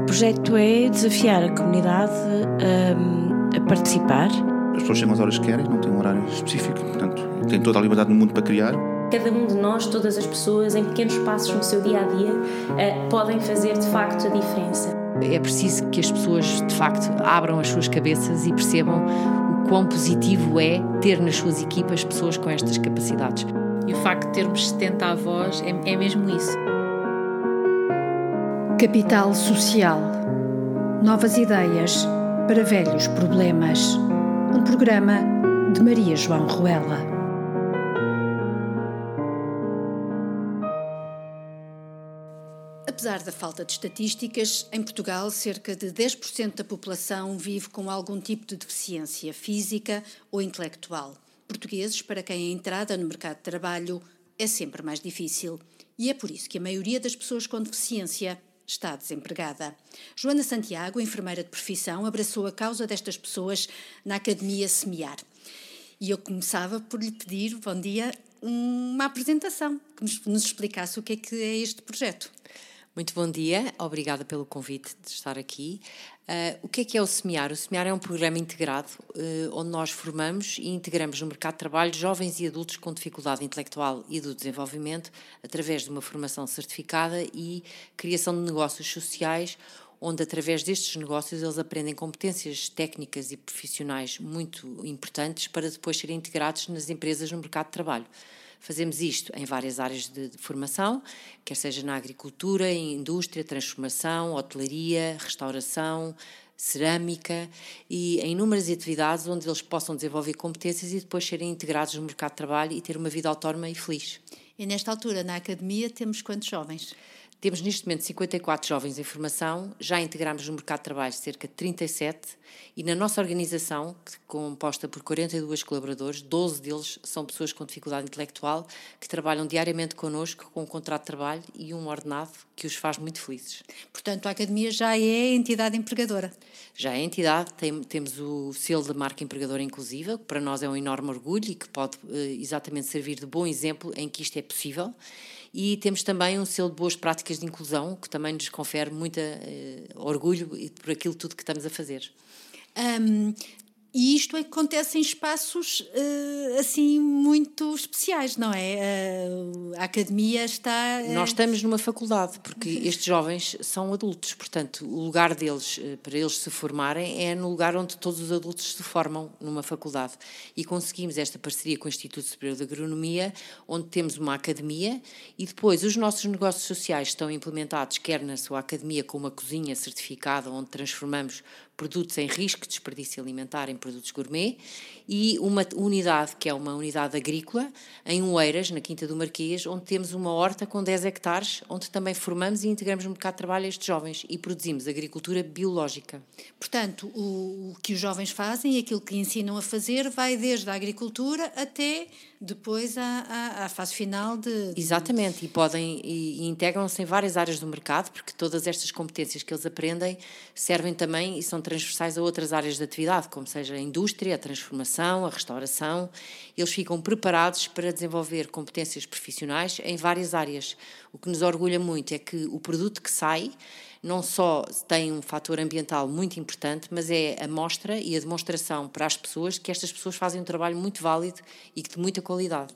projeto é desafiar a comunidade a participar. As pessoas chegam às horas que querem, não têm um horário específico, portanto, têm toda a liberdade no mundo para criar. Cada um de nós, todas as pessoas, em pequenos passos no seu dia-a-dia, podem fazer, de facto, a diferença. É preciso que as pessoas, de facto, abram as suas cabeças e percebam o quão positivo é ter nas suas equipas pessoas com estas capacidades. E o facto de termos 70 avós é mesmo isso. Capital Social. Novas ideias para velhos problemas. Um programa de Maria João Ruela. Apesar da falta de estatísticas, em Portugal cerca de 10% da população vive com algum tipo de deficiência física ou intelectual. Portugueses para quem a entrada no mercado de trabalho é sempre mais difícil. E é por isso que a maioria das pessoas com deficiência está desempregada. Joana Santiago, enfermeira de profissão, abraçou a causa destas pessoas na Academia Semear. E eu começava por lhe pedir, bom dia, uma apresentação, que nos explicasse o que é este projeto. Muito bom dia, obrigada pelo convite de estar aqui. O que é o Semear? O Semear é um programa integrado onde nós formamos e integramos no mercado de trabalho jovens e adultos com dificuldade intelectual e do desenvolvimento através de uma formação certificada e criação de negócios sociais, onde através destes negócios eles aprendem competências técnicas e profissionais muito importantes para depois serem integrados nas empresas no mercado de trabalho. Fazemos isto em várias áreas de formação, quer seja na agricultura, indústria, transformação, hotelaria, restauração, cerâmica e em inúmeras atividades onde eles possam desenvolver competências e depois serem integrados no mercado de trabalho e ter uma vida autónoma e feliz. E nesta altura, na Academia, temos quantos jovens? Temos neste momento 54 jovens em formação, já integramos no mercado de trabalho cerca de 37 e na nossa organização, composta por 42 colaboradores, 12 deles são pessoas com dificuldade intelectual que trabalham diariamente connosco com um contrato de trabalho e um ordenado que os faz muito felizes. Portanto, a Academia já é entidade empregadora? Já é entidade, temos o selo de marca empregadora inclusiva, que para nós é um enorme orgulho e que pode exatamente servir de bom exemplo em que isto é possível. E temos também um selo de boas práticas de inclusão, que também nos confere muito orgulho por aquilo tudo que estamos a fazer. E isto acontece em espaços assim muito especiais, não é? A Academia está... Nós estamos numa faculdade, porque estes jovens são adultos, portanto o lugar deles, para eles se formarem, é no lugar onde todos os adultos se formam, numa faculdade. E conseguimos esta parceria com o Instituto Superior de Agronomia, onde temos uma academia e depois os nossos negócios sociais estão implementados, quer na sua academia com uma cozinha certificada, onde transformamos produtos em risco de desperdício alimentar em produtos gourmet e uma unidade que é uma unidade agrícola em Oeiras, na Quinta do Marquês, onde temos uma horta com 10 hectares, onde também formamos e integramos no mercado de trabalho a estes jovens e produzimos agricultura biológica. Portanto, o que os jovens fazem e aquilo que ensinam a fazer vai desde a agricultura até depois à fase final de... Exatamente, e podem e integram-se em várias áreas do mercado, porque todas estas competências que eles aprendem servem também e são transversais a outras áreas de atividade, como seja a indústria, a transformação, a restauração. Eles ficam preparados para desenvolver competências profissionais em várias áreas. O que nos orgulha muito é que o produto que sai não só tem um fator ambiental muito importante, mas é a mostra e a demonstração para as pessoas que estas pessoas fazem um trabalho muito válido e de muita qualidade.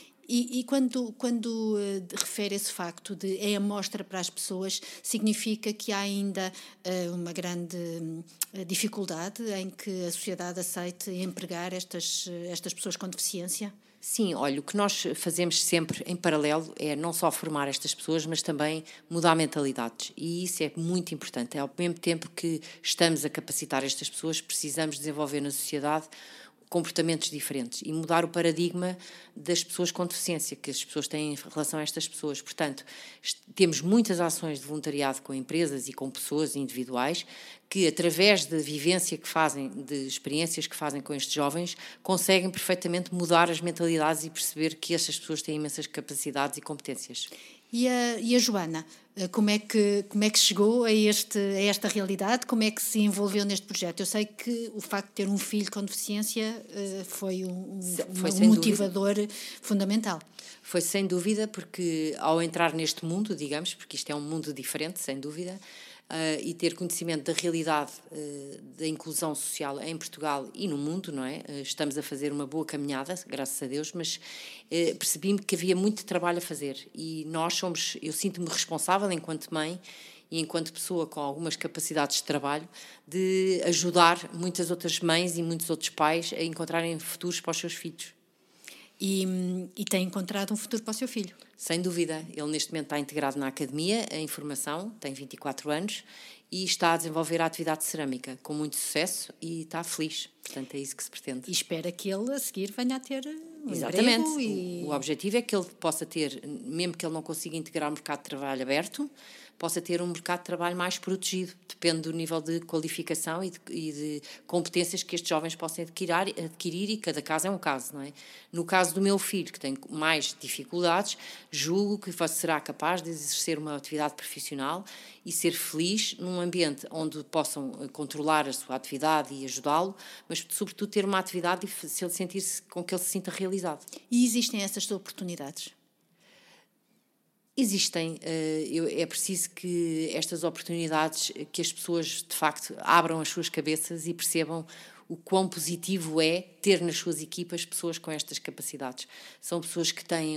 E quando refere esse facto de é a mostra para as pessoas, significa que há ainda uma grande dificuldade em que a sociedade aceite empregar estas pessoas com deficiência? Sim, olha, o que nós fazemos sempre em paralelo é não só formar estas pessoas, mas também mudar mentalidades. E isso é muito importante. É ao mesmo tempo que estamos a capacitar estas pessoas, precisamos desenvolver na sociedade comportamentos diferentes e mudar o paradigma das pessoas com deficiência que as pessoas têm em relação a estas pessoas. Portanto, temos muitas ações de voluntariado com empresas e com pessoas individuais que, através da vivência que fazem, de experiências que fazem com estes jovens, conseguem perfeitamente mudar as mentalidades e perceber que estas pessoas têm imensas capacidades e competências. E a Joana, como é que chegou a esta realidade? Como é que se envolveu neste projeto? Eu sei que o facto de ter um filho com deficiência foi um motivador fundamental. Foi sem dúvida, porque ao entrar neste mundo, digamos, porque isto é um mundo diferente, sem dúvida, e ter conhecimento da realidade da inclusão social em Portugal e no mundo, não é? Estamos a fazer uma boa caminhada, graças a Deus, mas percebi-me que havia muito trabalho a fazer e eu sinto-me responsável enquanto mãe e enquanto pessoa com algumas capacidades de trabalho, de ajudar muitas outras mães e muitos outros pais a encontrarem futuros para os seus filhos. E tem encontrado um futuro para o seu filho? Sem dúvida. Ele neste momento está integrado na academia, em formação, tem 24 anos e está a desenvolver a atividade de cerâmica com muito sucesso e está feliz. Portanto, é isso que se pretende. E espera que ele a seguir venha a ter Exatamente. Emprego e... O objetivo é que ele possa ter, mesmo que ele não consiga integrar o mercado de trabalho aberto, possa ter um mercado de trabalho mais protegido. Depende do nível de qualificação e de competências que estes jovens possam adquirir e cada caso é um caso, não é? No caso do meu filho, que tem mais dificuldades, julgo que será capaz de exercer uma atividade profissional e ser feliz num ambiente onde possam controlar a sua atividade e ajudá-lo, mas sobretudo ter uma atividade e se ele sentir-se com que ele se sinta realizado. E existem essas oportunidades? Existem. É preciso que estas oportunidades, que as pessoas de facto abram as suas cabeças e percebam o quão positivo é ter nas suas equipas pessoas com estas capacidades. São pessoas que têm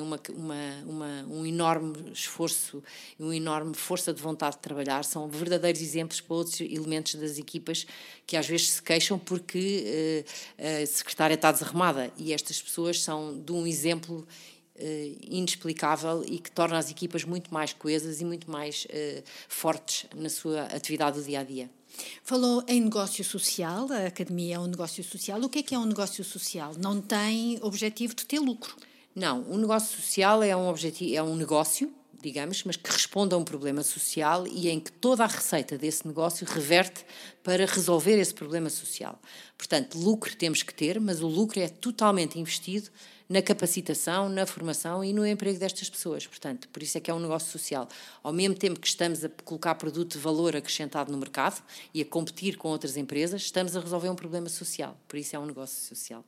um enorme esforço e uma enorme força de vontade de trabalhar, são verdadeiros exemplos para outros elementos das equipas que às vezes se queixam porque a secretária está desarrumada, e estas pessoas são de um exemplo inexplicável e que torna as equipas muito mais coesas e muito mais fortes na sua atividade do dia-a-dia. Falou em negócio social, a academia é um negócio social. O que é um negócio social? Não tem objetivo de ter lucro? Não, um negócio social é um negócio, digamos, mas que responde a um problema social e em que toda a receita desse negócio reverte para resolver esse problema social. Portanto, lucro temos que ter, mas o lucro é totalmente investido na capacitação, na formação e no emprego destas pessoas. Portanto, por isso é que é um negócio social. Ao mesmo tempo que estamos a colocar produto de valor acrescentado no mercado e a competir com outras empresas, estamos a resolver um problema social. Por isso é um negócio social.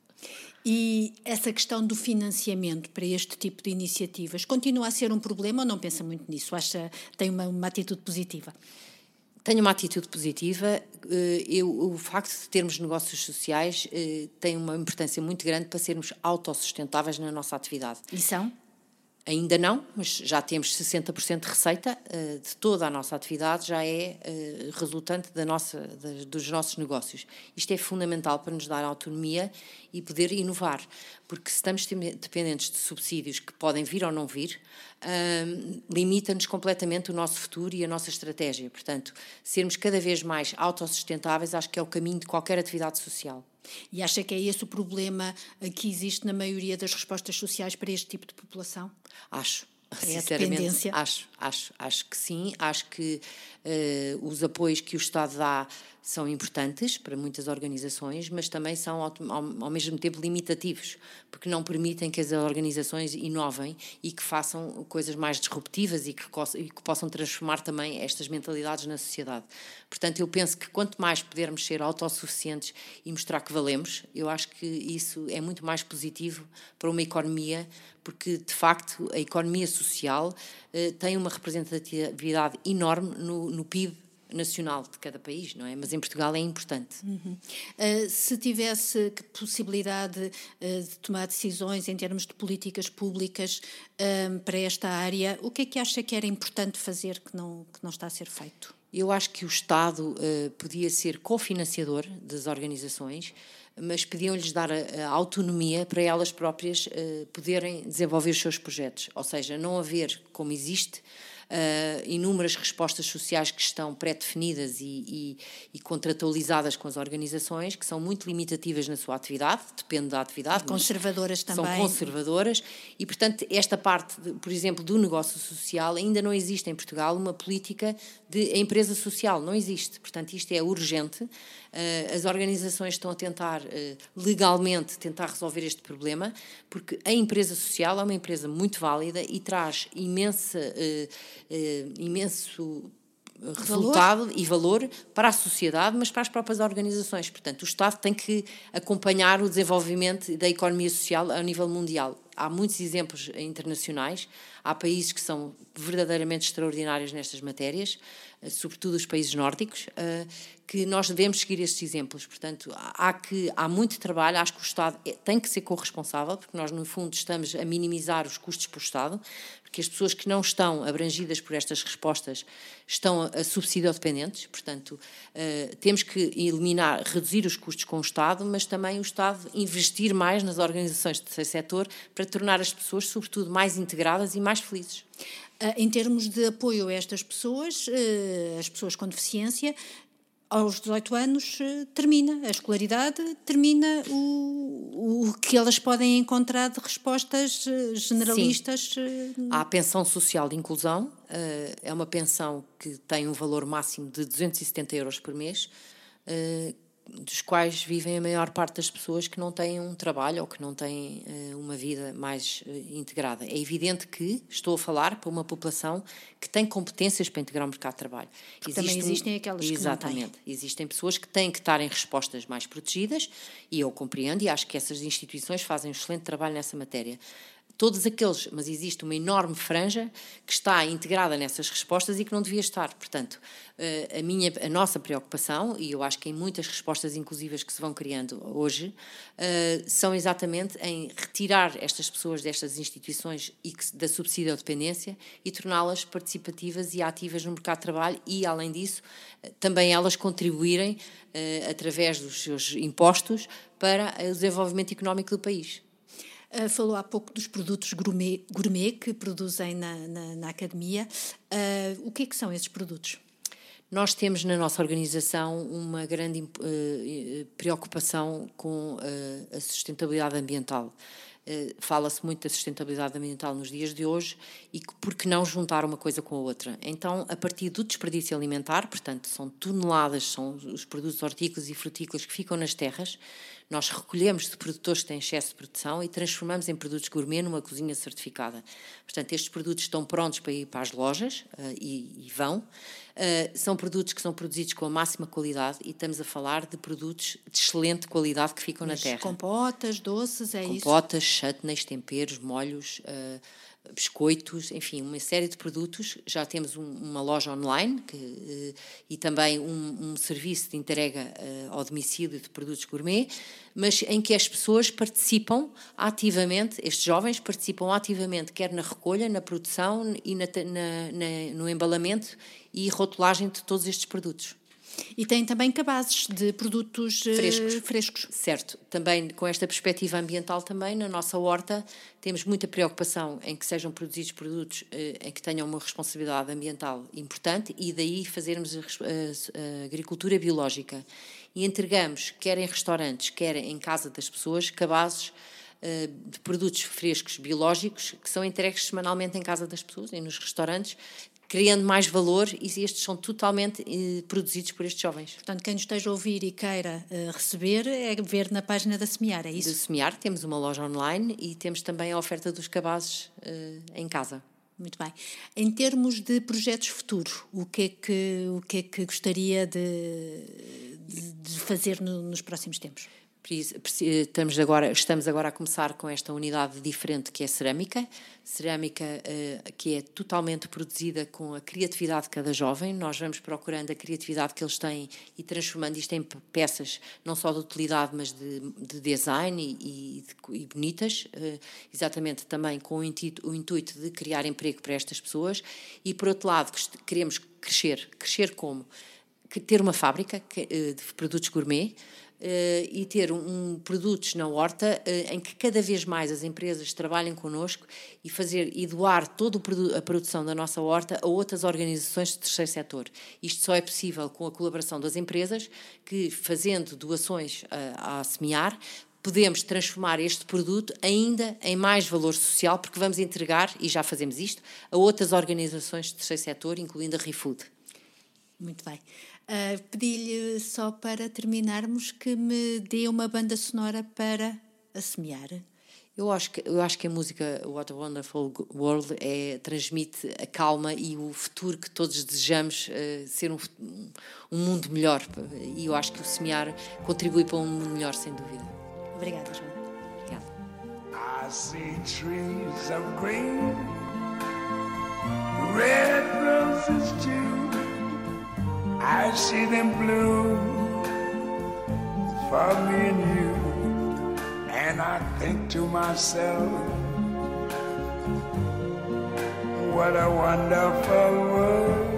E essa questão do financiamento para este tipo de iniciativas continua a ser um problema ou não pensa muito nisso? Tem uma atitude positiva? Tenho uma atitude positiva. O facto de termos negócios sociais tem uma importância muito grande para sermos autossustentáveis na nossa atividade. E são? Ainda não, mas já temos 60% de receita de toda a nossa atividade, já é resultante dos nossos negócios. Isto é fundamental para nos dar autonomia e poder inovar, porque se estamos dependentes de subsídios que podem vir ou não vir, limita-nos completamente o nosso futuro e a nossa estratégia. Portanto, sermos cada vez mais autossustentáveis acho que é o caminho de qualquer atividade social. E acha que é esse o problema que existe na maioria das respostas sociais para este tipo de população? Acho. É a dependência? Acho que sim. Acho que os apoios que o Estado dá são importantes para muitas organizações, mas também são ao mesmo tempo limitativos, porque não permitem que as organizações inovem e que façam coisas mais disruptivas e que possam transformar também estas mentalidades na sociedade. Portanto, eu penso que quanto mais pudermos ser autossuficientes e mostrar que valemos, eu acho que isso é muito mais positivo para uma economia, porque, de facto, a economia social tem uma representatividade enorme no PIB nacional de cada país, não é? Mas em Portugal é importante. Se tivesse possibilidade de tomar decisões em termos de políticas públicas para esta área, o que é que acha que era importante fazer que não está a ser feito? Eu acho que o Estado podia ser cofinanciador das organizações, mas podiam-lhes dar a autonomia para elas próprias poderem desenvolver os seus projetos. Ou seja, não haver, como existe, inúmeras respostas sociais que estão pré-definidas e contratualizadas com as organizações, que são muito limitativas na sua atividade, depende da atividade. Conservadoras também. São conservadoras e, portanto, esta parte, por exemplo, do negócio social, ainda não existe em Portugal uma política de empresa social, não existe. Portanto, isto é urgente. As organizações estão a tentar, legalmente, tentar resolver este problema, porque a empresa social é uma empresa muito válida e traz imenso resultado e valor para a sociedade, mas para as próprias organizações. Portanto, o Estado tem que acompanhar o desenvolvimento da economia social a nível mundial. há muitos exemplos internacionais, há países que são verdadeiramente extraordinários nestas matérias, sobretudo os países nórdicos, que nós devemos seguir estes exemplos. Portanto, há muito trabalho, acho que o Estado tem que ser corresponsável, porque nós, no fundo, estamos a minimizar os custos para o Estado, porque as pessoas que não estão abrangidas por estas respostas estão a subsídio-dependentes, portanto, temos que reduzir os custos com o Estado, mas também o Estado investir mais nas organizações do terceiro setor para tornar as pessoas, sobretudo, mais integradas e mais felizes. Em termos de apoio a estas pessoas, as pessoas com deficiência, aos 18 anos termina a escolaridade, termina o que elas podem encontrar de respostas generalistas. Sim. Há a pensão social de inclusão, é uma pensão que tem um valor máximo de 270 euros por mês, dos quais vivem a maior parte das pessoas que não têm um trabalho ou que não têm uma vida mais integrada. É evidente que estou a falar para uma população que tem competências para integrar o mercado de trabalho. Também existem aquelas que não têm. Exatamente. Existem pessoas que têm que estar em respostas mais protegidas, e eu compreendo e acho que essas instituições fazem um excelente trabalho nessa matéria. Todos aqueles, mas existe uma enorme franja que está integrada nessas respostas e que não devia estar. Portanto, a nossa preocupação, e eu acho que em muitas respostas inclusivas que se vão criando hoje, são exatamente em retirar estas pessoas destas instituições e da subsídio-dependência e torná-las participativas e ativas no mercado de trabalho e, além disso, também elas contribuírem, através dos seus impostos, para o desenvolvimento económico do país. Falou há pouco dos produtos gourmet que produzem na academia. O que é que são esses produtos? Nós temos na nossa organização uma grande preocupação com a sustentabilidade ambiental. Fala-se muito da sustentabilidade ambiental nos dias de hoje e por que não juntar uma coisa com a outra? Então, a partir do desperdício alimentar, portanto, são toneladas, são os produtos hortícolas e frutícolas que ficam nas terras, nós recolhemos de produtores que têm excesso de produção e transformamos em produtos gourmet numa cozinha certificada. Portanto, estes produtos estão prontos para ir para as lojas e vão. São produtos que são produzidos com a máxima qualidade e estamos a falar de produtos de excelente qualidade que ficam na terra. Compotas, doces, isso? Compotas, chutneys, temperos, molhos, biscoitos, enfim, uma série de produtos. Já temos uma loja online e também um serviço de entrega ao domicílio de produtos gourmet, mas em que as pessoas participam ativamente, estes jovens participam ativamente, quer na recolha, na produção e no embalamento e rotulagem de todos estes produtos. E tem também cabazes de produtos frescos. Certo. Também com esta perspectiva ambiental também, na nossa horta, temos muita preocupação em que sejam produzidos produtos em que tenham uma responsabilidade ambiental importante e daí fazermos a agricultura biológica. E entregamos, quer em restaurantes, quer em casa das pessoas, cabazes de produtos frescos biológicos que são entregues semanalmente em casa das pessoas e nos restaurantes, criando mais valor, e estes são totalmente produzidos por estes jovens. Portanto, quem nos esteja a ouvir e queira receber, é ver na página da Semear, é isso? Da Semear, temos uma loja online e temos também a oferta dos cabazes em casa. Muito bem. Em termos de projetos futuros, o que é que gostaria de fazer nos próximos tempos? Estamos agora a começar com esta unidade diferente que é cerâmica que é totalmente produzida com a criatividade de cada jovem. Nós vamos procurando a criatividade que eles têm e transformando isto em peças não só de utilidade, mas de design e bonitas, exatamente também com o intuito de criar emprego para estas pessoas. E por outro lado queremos crescer como? Ter uma fábrica de produtos gourmet, e ter produtos na horta em que cada vez mais as empresas trabalhem connosco e doar toda a produção da nossa horta a outras organizações de terceiro setor. Isto só é possível com a colaboração das empresas que, fazendo doações à Semear, podemos transformar este produto ainda em mais valor social, porque vamos entregar, e já fazemos isto, a outras organizações de terceiro setor, incluindo a ReFood. Muito bem. Pedi-lhe só para terminarmos que me dê uma banda sonora para a Semear. Eu acho que a música What a Wonderful World transmite a calma e o futuro que todos desejamos, ser um mundo melhor. E eu acho que o Semear contribui para um mundo melhor, sem dúvida. Obrigada, Joana. Obrigada. I see trees of green, red roses too. I see them bloom for me and you. And I think to myself, what a wonderful world.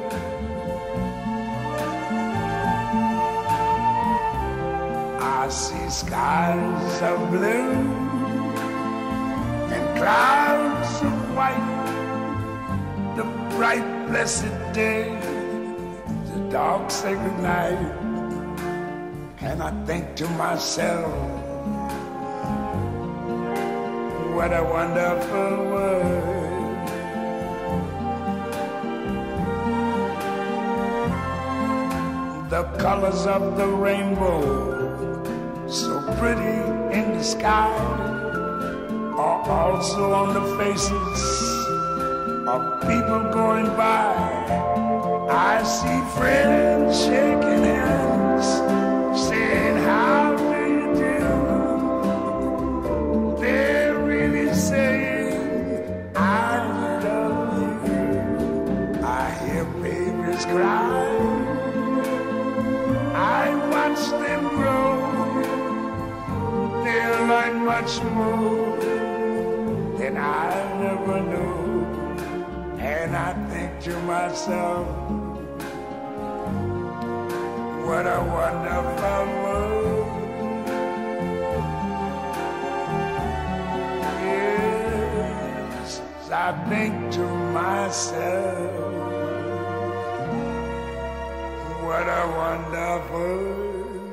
I see skies of blue and clouds of white, the bright blessed day, the dark sacred night. And I think to myself, what a wonderful world. The colors of the rainbow, so pretty in the sky, are also on the faces of people going by. I see friends shaking hands, saying, how do you do? They're really saying, I love you. I hear babies cry, I watch them grow. They'll learn much more than I ever knew. And I think to myself, what a wonderful world. Yes, I think to myself, what a wonderful world.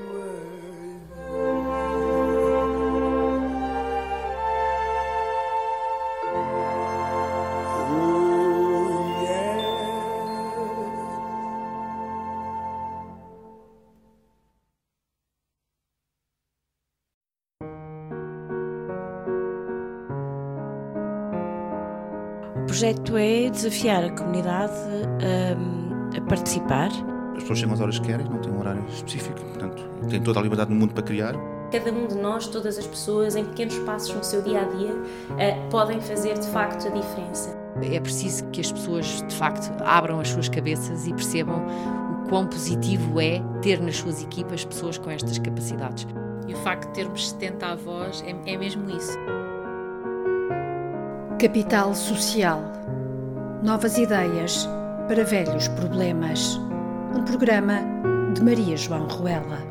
O projeto é desafiar a comunidade a participar. As pessoas chegam às horas que querem, não têm um horário específico, portanto, têm toda a liberdade do mundo para criar. Cada um de nós, todas as pessoas, em pequenos passos no seu dia-a-dia, podem fazer de facto a diferença. É preciso que as pessoas, de facto, abram as suas cabeças e percebam o quão positivo é ter nas suas equipas pessoas com estas capacidades. E o facto de termos 70 avós é mesmo isso. Capital Social. Novas ideias para velhos problemas. Um programa de Maria João Ruela.